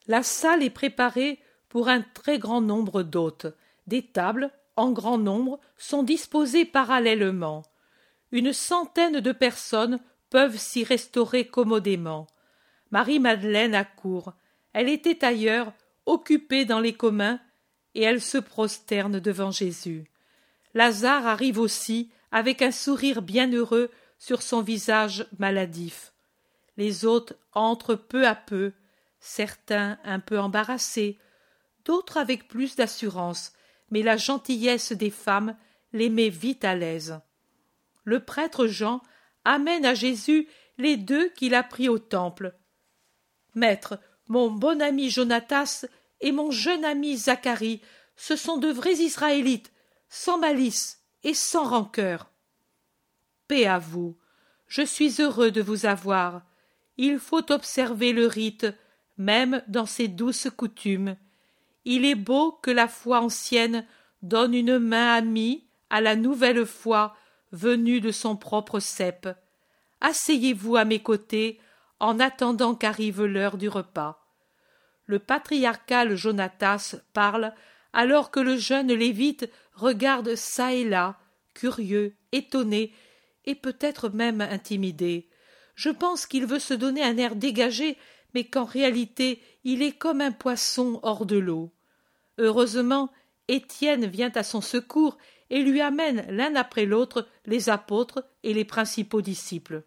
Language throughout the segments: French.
La salle est préparée pour un très grand nombre d'hôtes. Des tables, en grand nombre, sont disposées parallèlement. Une centaine de personnes peuvent s'y restaurer commodément. Marie-Madeleine accourt. Elle était ailleurs, occupée dans les communs, et elle se prosterne devant Jésus. Lazare arrive aussi, avec un sourire bienheureux sur son visage maladif. Les hôtes entrent peu à peu, certains un peu embarrassés, d'autres avec plus d'assurance, mais la gentillesse des femmes les met vite à l'aise. Le prêtre Jean amène à Jésus les deux qu'il a pris au temple. « Maître, mon bon ami Jonatas et mon jeune ami Zacharie, ce sont de vrais Israélites, sans malice et sans rancœur. » « Paix à vous, je suis heureux de vous avoir. Il faut observer le rite, même dans ses douces coutumes. Il est beau que la foi ancienne donne une main amie à la nouvelle foi venue de son propre cep. Asseyez-vous à mes côtés en attendant qu'arrive l'heure du repas. » Le patriarcal Jonatas parle alors que le jeune lévite regarde çà et là, curieux, étonné, et peut-être même intimidé. Je pense qu'il veut se donner un air dégagé, mais qu'en réalité il est comme un poisson hors de l'eau. Heureusement, Étienne vient à son secours et lui amène l'un après l'autre les apôtres et les principaux disciples.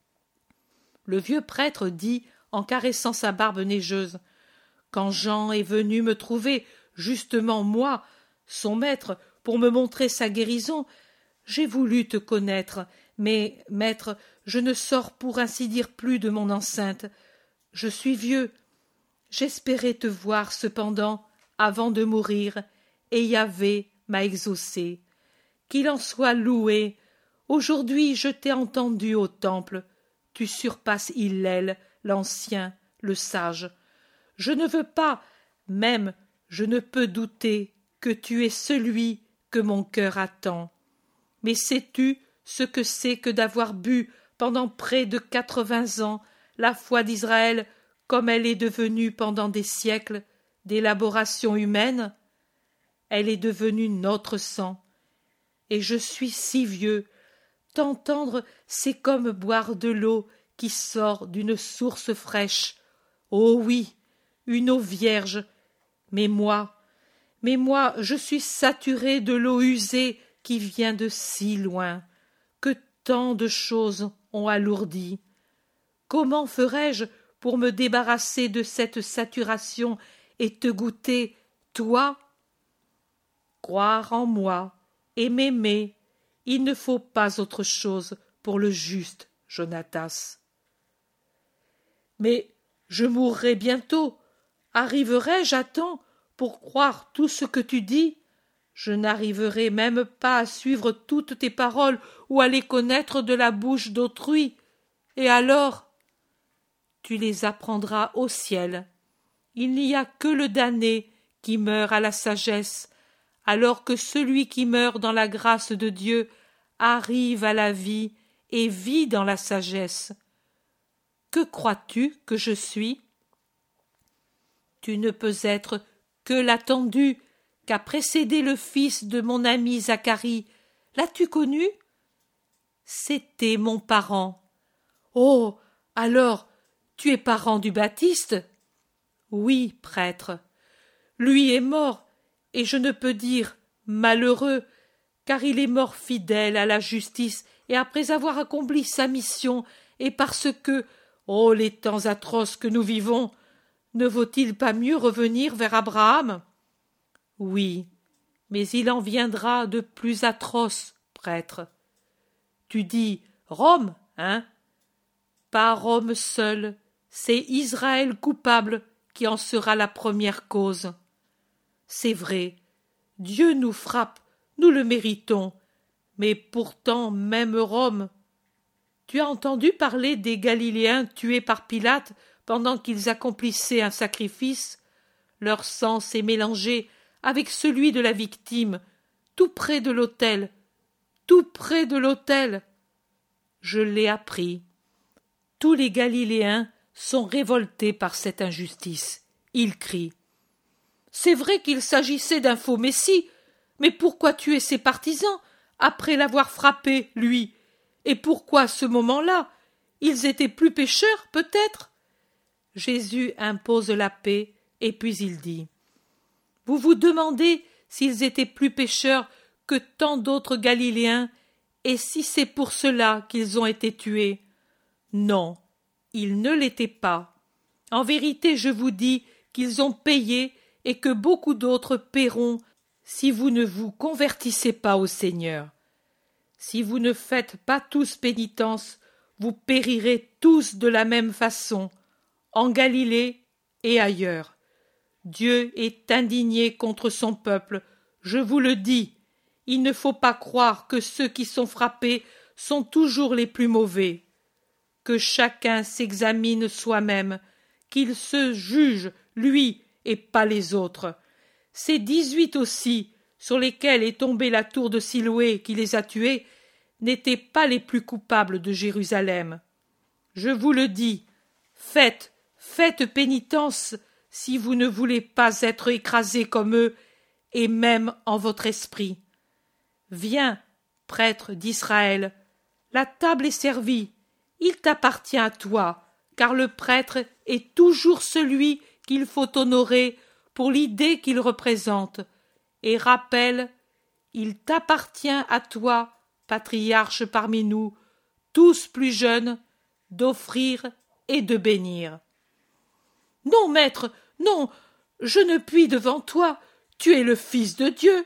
Le vieux prêtre dit, en caressant sa barbe neigeuse, « Quand Jean est venu me trouver, justement moi, son maître, pour me montrer sa guérison, j'ai voulu te connaître, mais, maître, je ne sors pour ainsi dire plus de mon enceinte. Je suis vieux. J'espérais te voir cependant, avant de mourir, et Yahvé m'a exaucé. Qu'il en soit loué. Aujourd'hui je t'ai entendu au temple. Tu surpasses Hillel, l'ancien, le sage. Je ne veux pas, même, je ne peux douter que tu es celui que mon cœur attend. Mais sais-tu ce que c'est que d'avoir bu pendant près de 80 ans la foi d'Israël comme elle est devenue pendant des siècles d'élaboration humaine? Elle est devenue notre sang. Et je suis si vieux. T'entendre, c'est comme boire de l'eau qui sort d'une source fraîche. Oh oui, une eau vierge. Mais moi, je suis saturé de l'eau usée qui vient de si loin, que tant de choses ont alourdi. Comment ferais-je pour me débarrasser de cette saturation et te goûter, toi? Croire en moi et m'aimer, il ne faut pas autre chose pour le juste, Jonatas. Mais je mourrai bientôt. Arriverai-je à temps pour croire tout ce que tu dis? Je n'arriverai même pas à suivre toutes tes paroles ou à les connaître de la bouche d'autrui. Et alors? Tu les apprendras au ciel. Il n'y a que le damné qui meurt à la sagesse, alors que celui qui meurt dans la grâce de Dieu arrive à la vie et vit dans la sagesse. Que crois-tu que je suis? Tu ne peux être que l'attendu qu'a précédé le fils de mon ami Zacharie. L'as-tu connu? C'était mon parent. Oh, alors, tu es parent du Baptiste? Oui, prêtre. Lui est mort, et je ne peux dire malheureux, car il est mort fidèle à la justice et après avoir accompli sa mission, et parce que, oh, les temps atroces que nous vivons, ne vaut-il pas mieux revenir vers Abraham? Oui, mais il en viendra de plus atroces, prêtre. Tu dis Rome, hein? Pas Rome seul, c'est Israël coupable qui en sera la première cause. C'est vrai, Dieu nous frappe, nous le méritons, mais pourtant même Rome. Tu as entendu parler des Galiléens tués par Pilate pendant qu'ils accomplissaient un sacrifice? Leur sang s'est mélangé avec celui de la victime, tout près de l'autel, tout près de l'autel. Je l'ai appris. Tous les Galiléens sont révoltés par cette injustice. il crie. C'est vrai qu'il s'agissait d'un faux messie, mais pourquoi tuer ses partisans après l'avoir frappé, lui? Et pourquoi, à ce moment-là, ils étaient plus pécheurs, peut-être? Jésus impose la paix, et puis il dit: Vous vous demandez s'ils étaient plus pécheurs que tant d'autres Galiléens, et si c'est pour cela qu'ils ont été tués? Non, ils ne l'étaient pas. En vérité, je vous dis qu'ils ont payé et que beaucoup d'autres paieront si vous ne vous convertissez pas au Seigneur. Si vous ne faites pas tous pénitence, vous périrez tous de la même façon, en Galilée et ailleurs. Dieu est indigné contre son peuple, je vous le dis. Il ne faut pas croire que ceux qui sont frappés sont toujours les plus mauvais. Que chacun s'examine soi-même, qu'il se juge, lui, et pas les autres. Ces 18 aussi, sur lesquels est tombée la tour de Siloé qui les a tués, n'étaient pas les plus coupables de Jérusalem. Je vous le dis, faites pénitence si vous ne voulez pas être écrasés comme eux, et même en votre esprit. Viens, prêtre d'Israël, la table est servie, il t'appartient à toi, car le prêtre est toujours celui qu'il faut honorer pour l'idée qu'il représente, et rappelle, il t'appartient à toi, patriarche parmi nous, tous plus jeunes, d'offrir et de bénir. Non, maître, non, je ne puis devant toi, tu es le Fils de Dieu.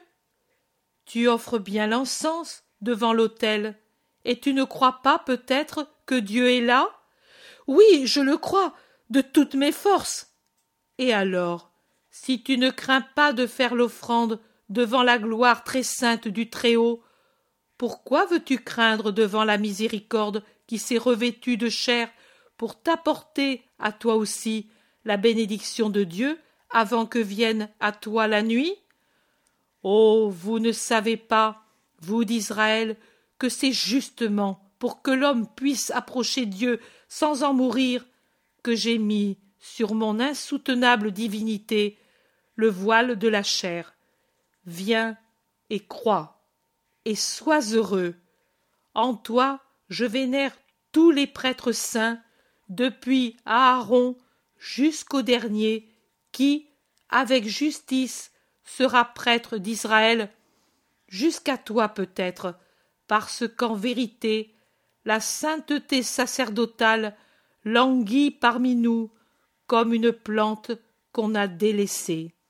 Tu offres bien l'encens devant l'autel, et tu ne crois pas peut-être que Dieu est là? Oui, je le crois, de toutes mes forces. Et alors, si tu ne crains pas de faire l'offrande devant la gloire très sainte du Très-Haut, pourquoi veux-tu craindre devant la miséricorde qui s'est revêtue de chair pour t'apporter à toi aussi la bénédiction de Dieu avant que vienne à toi la nuit? Oh, vous ne savez pas, vous d'Israël, que c'est justement pour que l'homme puisse approcher Dieu sans en mourir que j'ai mis sur mon insoutenable divinité le voile de la chair. Viens et crois, et sois heureux. En toi, je vénère tous les prêtres saints, depuis Aaron jusqu'au dernier, qui, avec justice, sera prêtre d'Israël, jusqu'à toi peut-être, parce qu'en vérité, la sainteté sacerdotale languit parmi nous comme une plante qu'on a délaissée.